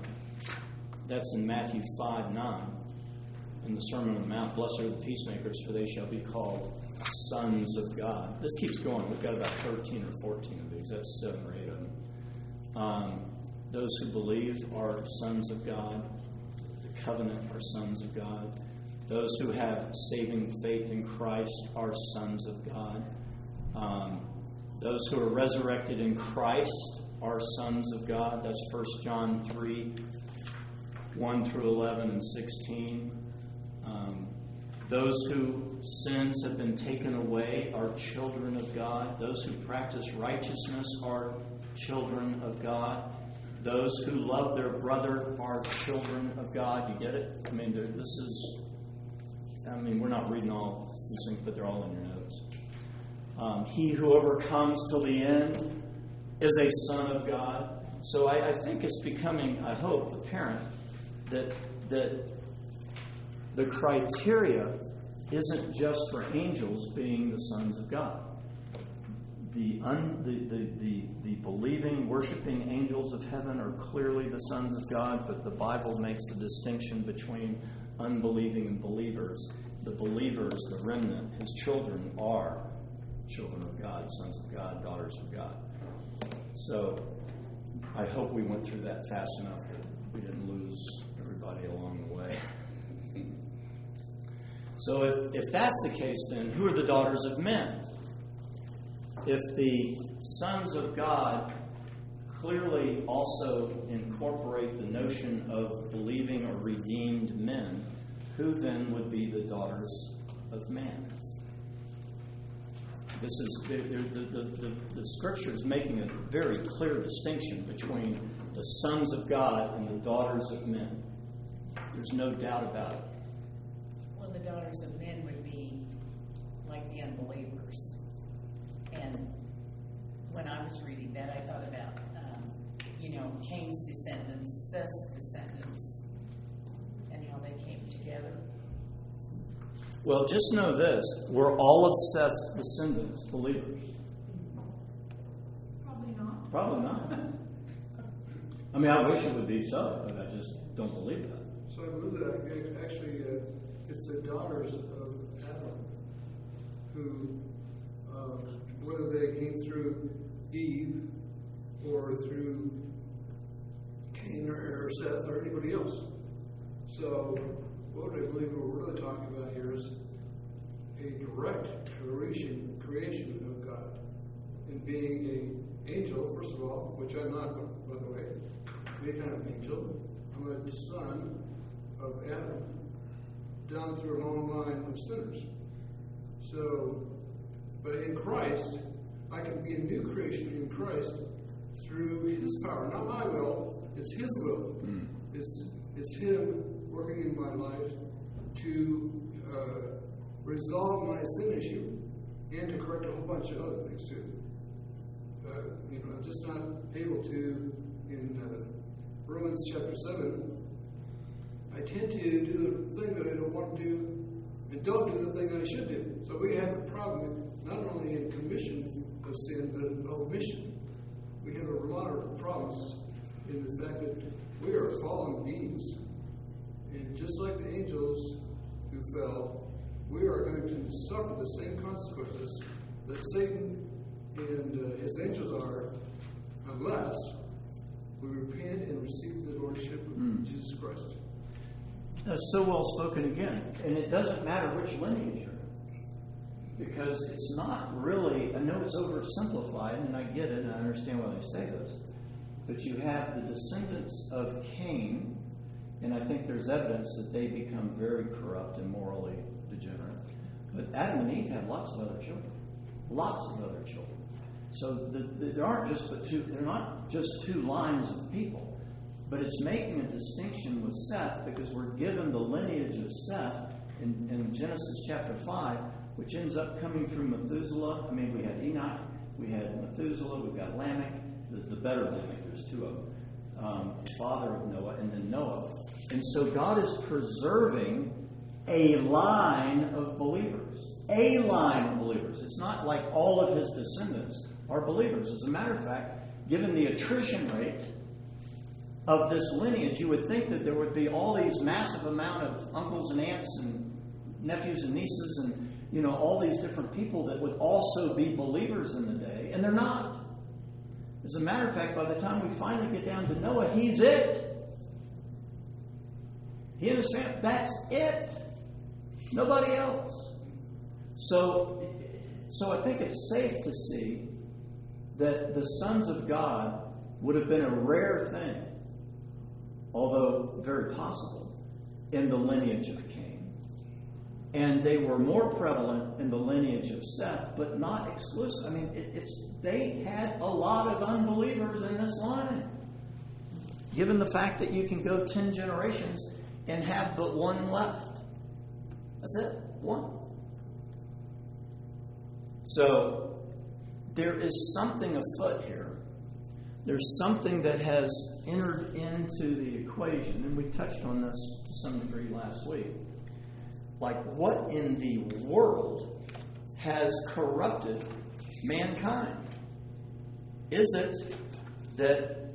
in Matthew 5:9. In the Sermon on the Mount, "Blessed are the peacemakers, for they shall be called sons of God." This keeps going. We've got about 13 or 14 of these. That's 7 or 8 of them. Those who believe are sons of God. The covenant are sons of God. Those who have saving faith in Christ are sons of God. Those who are resurrected in Christ are sons of God. That's 1 John 3, 1 through 11 and 16. Those whose sins have been taken away are children of God. Those who practice righteousness are children of God. Those who love their brother are children of God. You get it? We're not reading all these things, but they're all in your notes. He who overcomes till the end is a son of God. So I think it's becoming, I hope, apparent that the criteria isn't just for angels being the sons of God. The believing, worshiping angels of heaven are clearly the sons of God, but the Bible makes a distinction between unbelieving and believers. The believers, the remnant, his children are children of God, sons of God, daughters of God. So I hope we went through that fast enough that we didn't lose everybody along the way. So if that's the case, then who are the daughters of men? If the sons of God clearly also incorporate the notion of believing or redeemed men, who then would be the daughters of man? This is the Scripture is making a very clear distinction between the sons of God and the daughters of men. There's no doubt about it. Well, the daughters of men would be like the unbelievers. when I was reading that, I thought about, Cain's descendants, Seth's descendants, and how they came together. Well, just know this. Were all of Seth's descendants believers? Probably not. Probably not. I mean, I wish it would be so, but I just don't believe that. So I believe that actually it's the daughters of Adam who, whether they came through Eve or through Cain or Seth or anybody else. So what I believe we're really talking about here is a direct creation of God. And being an angel, first of all, which I'm not, by the way, any kind of angel. I'm a son of Adam, down through a long line of sinners. So, but in Christ, I can be a new creation in Christ through His power. Not my will, it's His will. It's Him working in my life to resolve my sin issue and to correct a whole bunch of other things too. I'm just not able to, in Romans chapter 7, I tend to do the thing that I don't want to do and don't do the thing that I should do. So we have a problem not only in commission of sin, but in omission. We have a lot of problems in the fact that we are fallen beings. And just like the angels who fell, we are going to suffer the same consequences that Satan and his angels are, unless we repent and receive the Lordship of Jesus Christ. That's so well spoken again. And it doesn't matter which lineage you're in. Because it's not really, I know it's oversimplified, and I get it, and I understand why they say this. But you have the descendants of Cain, and I think there's evidence that they become very corrupt and morally degenerate. But Adam and Eve had lots of other children. Lots of other children. So there aren't just they're not just two lines of people. But it's making a distinction with Seth because we're given the lineage of Seth in Genesis chapter 5, which ends up coming through Methuselah. I mean, we had Enoch, we had Methuselah, we've got Lamech, the better Lamech, there's two of them, father of Noah, and then Noah. And so God is preserving a line of believers. A line of believers. It's not like all of his descendants are believers. As a matter of fact, given the attrition rate of this lineage, you would think that there would be all these massive amount of uncles and aunts and nephews and nieces and all these different people that would also be believers in the day, and they're not. As a matter of fact, by the time we finally get down to Noah, he's it. He and his family, that's it. Nobody else. So I think it's safe to see that the sons of God would have been a rare thing, although very possible, in the lineage of Cain. And they were more prevalent in the lineage of Seth, but not exclusive. I mean, they had a lot of unbelievers in this line. Given the fact that you can go 10 generations and have but one left. That's it. One. So, there is something afoot here. There's something that has entered into the equation, and we touched on this to some degree last week. Like, what in the world has corrupted mankind? Is it that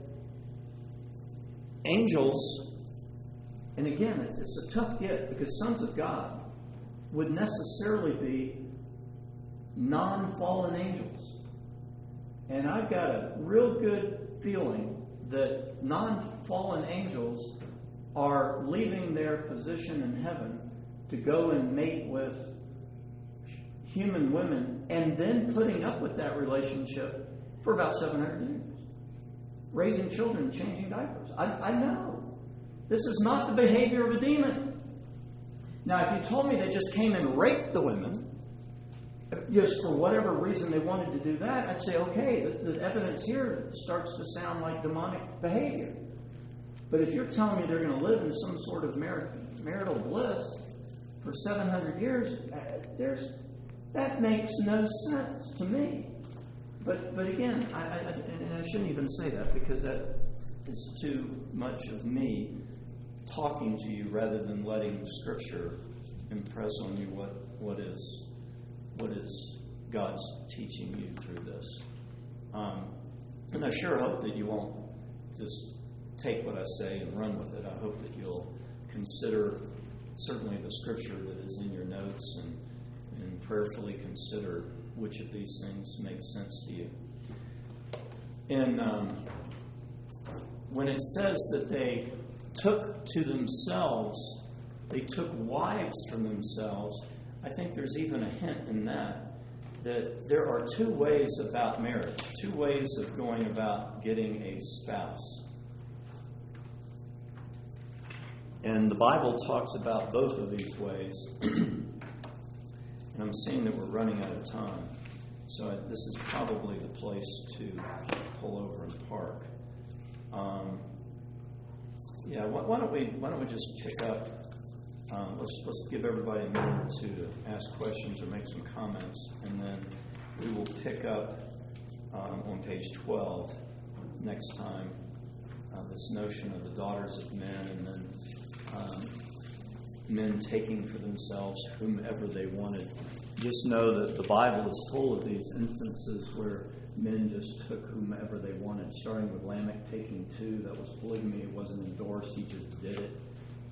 angels, and again, it's a tough get because sons of God would necessarily be non-fallen angels. And I've got a real good feeling that non-fallen angels are leaving their position in heaven to go and mate with human women and then putting up with that relationship for about 700 years. Raising children and changing diapers. I know. This is not the behavior of a demon. Now, if you told me they just came and raped the women, just for whatever reason they wanted to do that, I'd say, okay, the evidence here starts to sound like demonic behavior. But if you're telling me they're going to live in some sort of marital bliss for 700 years, that makes no sense to me. But again, I shouldn't even say that, because that is too much of me talking to you rather than letting Scripture impress on you what is God's teaching you through this. And I sure hope that you won't just take what I say and run with it. I hope that you'll consider certainly the Scripture that is in your notes and prayerfully consider which of these things make sense to you. And when it says that they took to themselves, they took wives from themselves, I think there's even a hint in that there are two ways about marriage, two ways of going about getting a spouse. And the Bible talks about both of these ways. And I'm seeing that we're running out of time. So this is probably the place to pull over and park. Why don't we just pick up? Let's give everybody a minute or two to ask questions or make some comments, and then we will pick up on page 12 next time this notion of the daughters of men, and then men taking for themselves whomever they wanted. Just know that the Bible is full of these instances where men just took whomever they wanted, starting with Lamech taking two. That was polygamy. It wasn't endorsed. He just did it.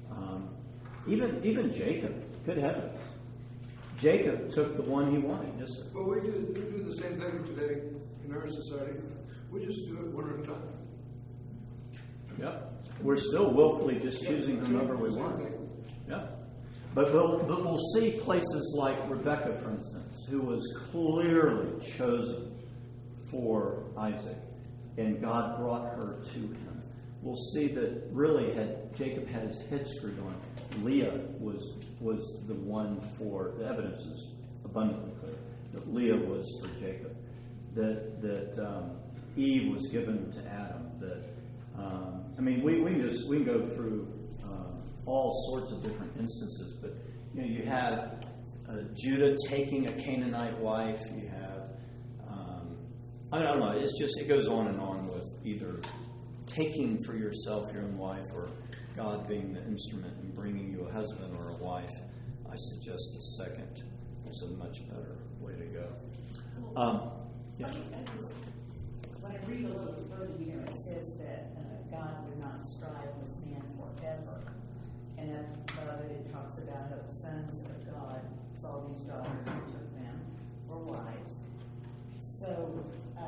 Even Jacob, good heavens. Jacob took the one he wanted. Well, we do the same thing today in our society. We just do it one at a time. Yep. We're still willfully just choosing whomever we want. Yep. But we'll see places like Rebekah, for instance, who was clearly chosen for Isaac, and God brought her to him. We'll see that really had Jacob had his head screwed on, Leah was the one for, the evidence is abundantly clear, that Leah was for Jacob, that Eve was given to Adam, that we can go through all sorts of different instances, but you have Judah taking a Canaanite wife. You have I don't know. It goes on and on with either taking for yourself your own wife or God being the instrument in bringing you a husband or a wife. I suggest the second is a much better way to go. When I read a little further here, it says that God would not strive with man forever. And above it talks about how the sons of God saw these daughters and took them for wives. So,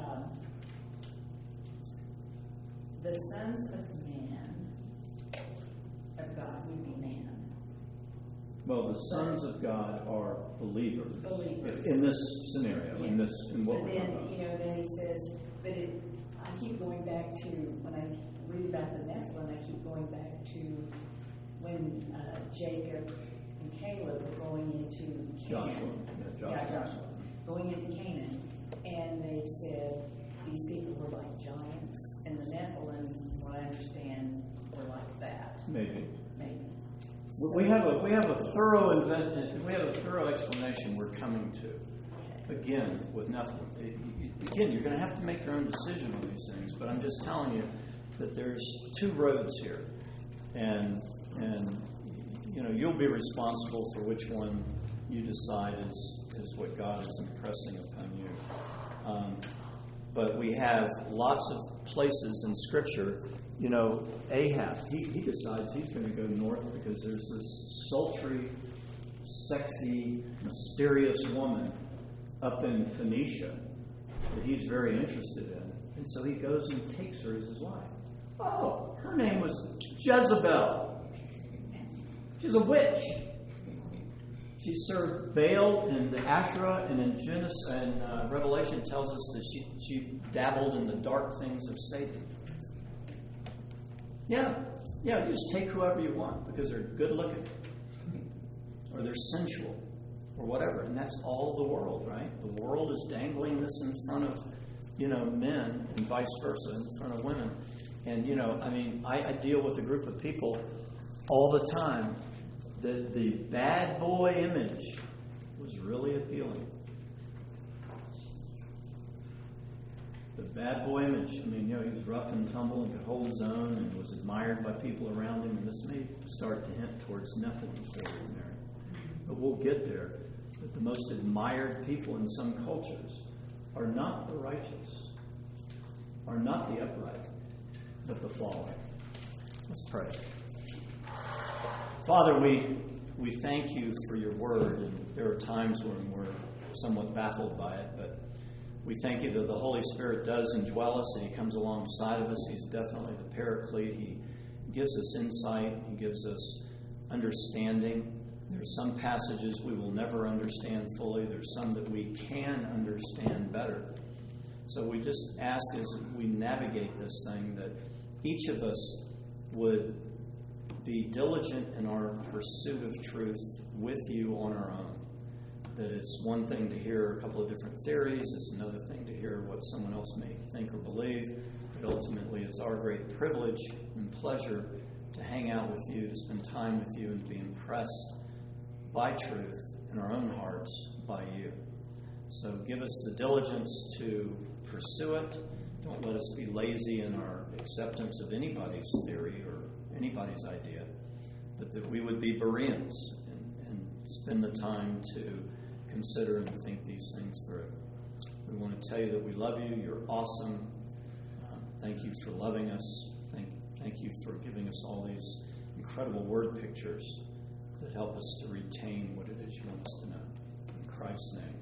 the sons of man, of God, would be man. Well, the sons of God are believers. Believers. In this scenario, Yes. in what but we're then, talking about. then he says, I keep going back to, when I read about the Nephilim, I keep going back to when Jacob and Caleb were going into Canaan. Joshua. Going into Canaan. And they said these people were like giants. And the Nephilim, what I understand, were like that. Maybe. So, We have a thorough explanation we're coming to. Again, with Nephilim. Again, you're going to have to make your own decision on these things, but I'm just telling you that there's two roads here. And you'll be responsible for which one you decide is what God is impressing upon you. But we have lots of places in Scripture. Ahab, he decides he's going to go north because there's this sultry, sexy, mysterious woman up in Phoenicia that he's very interested in. And so he goes and takes her as his wife. Oh, her name was Jezebel. She's a witch. She served Baal and the Asherah, and in Genesis and Revelation tells us that she dabbled in the dark things of Satan. Yeah, you just take whoever you want because they're good looking, or they're sensual, or whatever, and that's all the world, right? The world is dangling this in front of men, and vice versa, in front of women. And I deal with a group of people all the time that the bad boy image was really appealing. the bad boy image. I mean, he was rough and tumble and could hold his own and was admired by people around him. And this may start to hint towards nothing before we're married. But we'll get there. But the most admired people in some cultures are not the righteous, are not the upright, but the fallen. Let's pray. Father, we thank you for your word, and there are times when we're somewhat baffled by it, but we thank you that the Holy Spirit does indwell us, and he comes alongside of us. He's definitely the paraclete. He gives us insight. He gives us understanding. There's some passages we will never understand fully. There's some that we can understand better. So we just ask as we navigate this thing that each of us would be diligent in our pursuit of truth with you on our own. That it's one thing to hear a couple of different theories, it's another thing to hear what someone else may think or believe, but ultimately it's our great privilege and pleasure to hang out with you, to spend time with you, and to be impressed by truth in our own hearts by you. So give us the diligence to pursue it. Don't let us be lazy in our acceptance of anybody's theory or anybody's idea, but that we would be Bereans and spend the time to consider and think these things through. We want to tell you that we love you. You're awesome. Thank you for loving us. Thank you for giving us all these incredible word pictures that help us to retain what it is you want us to know. In Christ's name.